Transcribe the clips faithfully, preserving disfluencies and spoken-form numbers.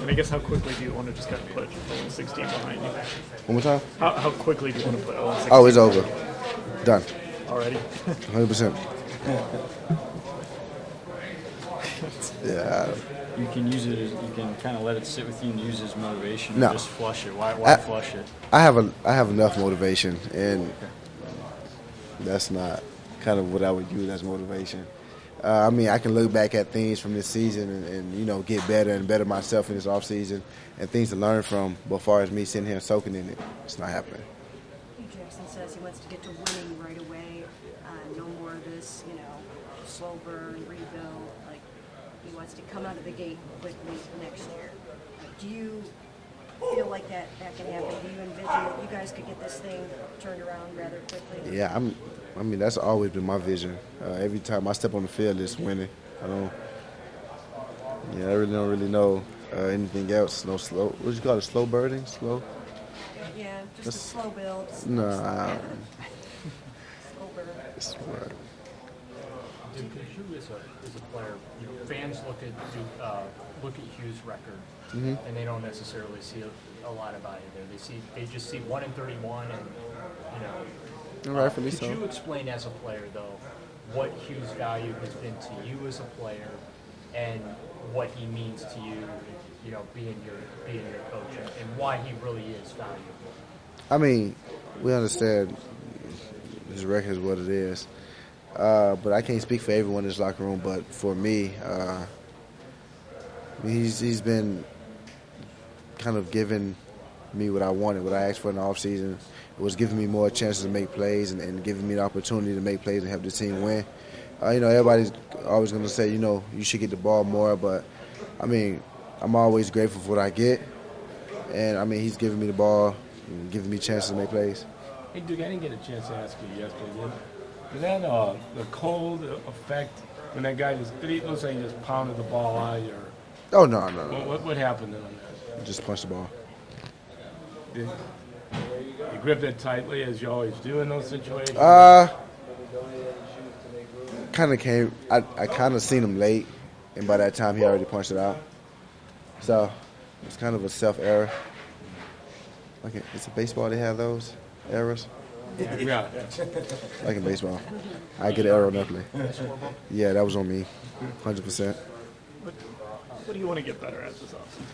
And I guess how quickly do you want to just kind of put oh and sixteen behind you? One more time? How, how quickly do you want to put oh and sixteen? Oh, it's over. Done. Already? one hundred percent. Yeah. You can use it as, you can kind of let it sit with you and use it as motivation No. and just flush it. Why, why I, flush it? I have a I have enough motivation, and that's not kind of what I would use as motivation. Uh, I mean, I can look back at things from this season and, and you know get better and better myself in this off season, and things to learn from. But as far as me sitting here soaking in it, it's not happening. Hugh Jackson says he wants to get to winning right away. Uh, no more of this, you know, slow burn, rebuild. Like he wants to come out of the gate quickly next year. Like, do you feel like that that can happen? Do you envision that you guys could get this thing turned around rather quickly? Yeah, I'm. I mean, that's always been my vision. Uh, every time I step on the field, it's winning. I don't. Yeah, I really don't really know uh, anything else. No slow. What do you call it? Slow birding? Slow? Yeah, just That's, a slow build. No. Nah, Slow burn. it's right. Duke, Hugh is a, is a player. You know, fans look at Duke, uh, look at Hugh's record, Mm-hmm. and they don't necessarily see a, a lot about it there. They see they just see one in thirty-one, and you know. Rightfully Could so. you explain as a player, though, what Hugh's value has been to you as a player, and what he means to you, you know, being your being your coach, and, and why he really is valuable? I mean, we understand his record is what it is, uh, but I can't speak for everyone in this locker room. But for me, uh, he's he's been kind of giving me what I wanted, what I asked for in the offseason. It was giving me more chances to make plays and, and giving me the opportunity to make plays and help the team win. Uh, you know, everybody's always going to say, you know, you should get the ball more, but, I mean, I'm always grateful for what I get. And, I mean, he's giving me the ball and giving me chances to make plays. Hey, Duke, I didn't get a chance to ask you yesterday. Did, did that uh, the cold affect when that guy just, did he, looks like he just pounded the ball out of your, Oh, no, no, no. what, what, what happened on that? Just punch the ball. Did, you gripped it tightly as you always do in those situations? Uh, kind of came. I, I kind of seen him late, and by that time he already punched it out. So it's kind of a self error. Like a, it's a baseball. They have those errors. Yeah. Like in baseball, I get an error on that play. Yeah, that was on me, hundred percent. What, what do you want to get better at this offseason?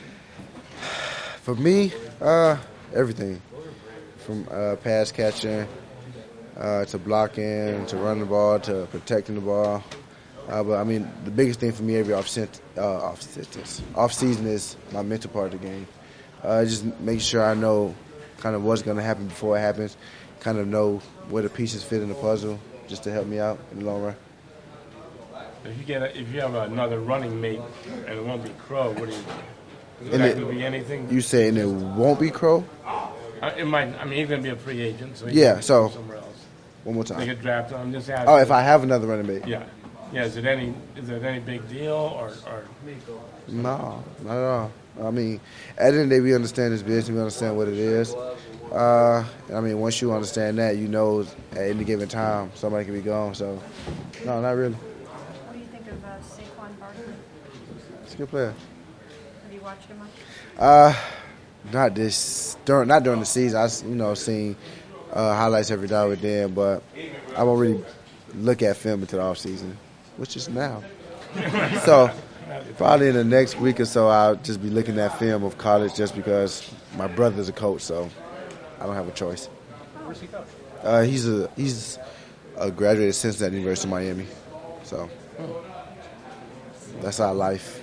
For me, uh, everything from uh, pass catching uh, to blocking to running the ball to protecting the ball. Uh, but I mean, the biggest thing for me every off uh, off off season is my mental part of the game. Uh, just make sure I know kind of what's going to happen before it happens. Kind of know where the pieces fit in the puzzle, just to help me out in the long run. If you get a, if you have another running mate and it won't be Crow, what do you? Is And that it- going to be anything? You saying it won't be Crow? Uh, it might. I mean, he's going to be a free agent, so he Yeah, can so- go somewhere else. One more They time. get drafted. I'm just asking. Oh, if I have another running mate? Yeah. Yeah. Is it any? Is it any big deal or? or No, not at all. I mean, at the end of the day, we understand this business. We understand what it is. Uh, I mean, once you understand that, you know at any given time somebody can be gone. So, no, not really. What do you think of uh, Saquon Barkley? He's a good player. Have you watched him much? Uh, not this during not during the season. I s- you know seen uh, highlights every now and then, but I won't really look at film until the off season, which is now. So probably in the next week or so, I'll just be looking at film of college just because my brother's a coach, so I don't have a choice. Where's he coach? Uh, he's a he's a graduate of Cincinnati University of Miami, so that's our life.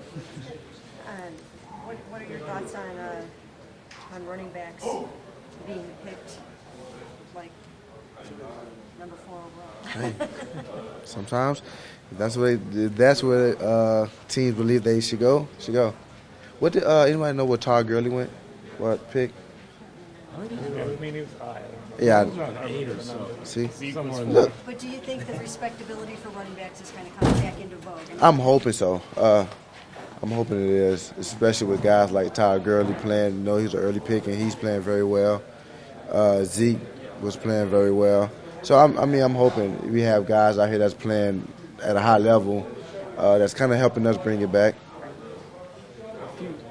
Um, what, what are your thoughts on uh, on running backs being picked like number four overall? Hey, sometimes if that's where if that's where uh, teams believe they should go. Should go. What did uh, anybody know what Todd Gurley went? What pick? I mean, he was high. Yeah, He's on eight or so. see. Somewhere in Look, But do you think the respectability for running backs is kind of coming back into vogue? I mean, I'm hoping so. Uh, I'm hoping it is, especially with guys like Todd Gurley playing. You know, he's an early pick and he's playing very well. Uh, Zeke was playing very well. So I'm, I mean, I'm hoping we have guys out here that's playing at a high level. Uh, that's kind of helping us bring it back. A few,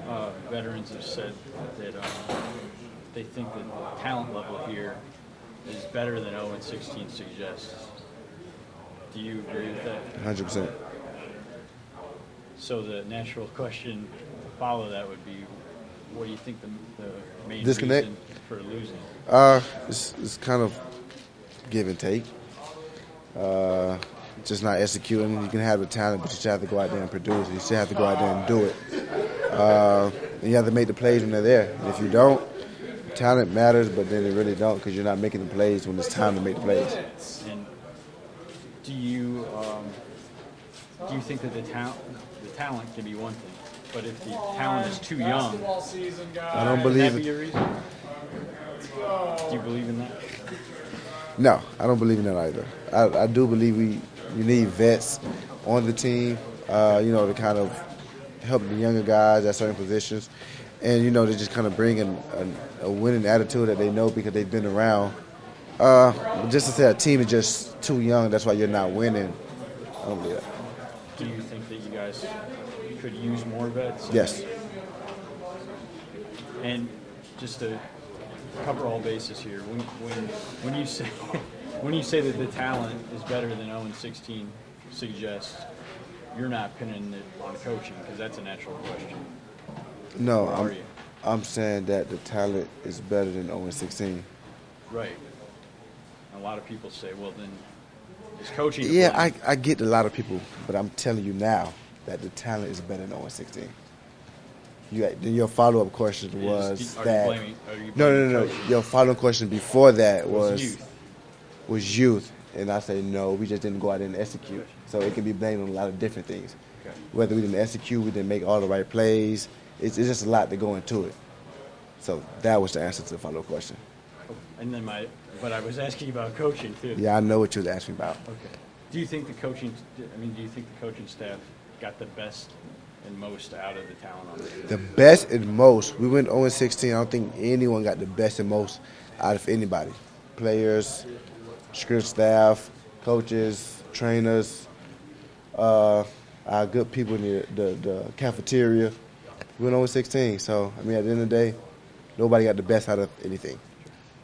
veterans have said that um, they think that the talent level here is better than oh and sixteen suggests. Do you agree with that? one hundred percent. So the natural question to follow that would be, what do you think the, the main Disconnect? reason for losing? Uh, it's, it's kind of give and take. Uh, just not executing. You can have the talent, but you still have to go out there and produce. You still have to go out there and do it. Uh, and you have to make the plays when they're there. And if you don't, talent matters, but then it really don't because you're not making the plays when it's time to make the plays. And do you um, do you think that the talent the talent can be one thing, but if the talent is too young, I don't would that believe be it. your reason? Do you believe in that? No, I don't believe in that either. I, I do believe we, we need vets on the team, uh, you know, to kind of help the younger guys at certain positions. And, you know, to just kind of bring in a, a winning attitude that they know because they've been around. Uh, just to say a team is just too young, that's why you're not winning. I don't believe that. Do you think that you guys could use more vets? Yes. And just to cover all bases here, when when when you say when you say that the talent is better than oh and sixteen suggests, you're not pinning it on coaching because that's a natural question. No, Or are I'm, you? I'm saying that the talent is better than oh and sixteen. Right. A lot of people say, well, then is coaching to Yeah, blame? I, I get a lot of people, but I'm telling you now that the talent is better than oh and sixteen. You, then your follow-up question was Is- are you that. blaming- are you no, no, blaming no, no. coaching? Your follow-up question before that Was was youth. was youth, and I say no. We just didn't go out there and execute. So it can be blamed on a lot of different things. Okay. Whether we didn't execute, we didn't make all the right plays. It's, it's just a lot to go into it. So that was the answer to the follow-up question. And then my, but I was asking about coaching too. Yeah, I know what you was asking about. Okay. Do you think the coaching? I mean, do you think the coaching staff got the best and most out of the talent on the team? The best and most. We went oh and sixteen. I don't think anyone got the best and most out of anybody. Players, script staff, coaches, trainers, uh, our good people in the, the, the cafeteria. We went oh and sixteen. So, I mean, at the end of the day, nobody got the best out of anything.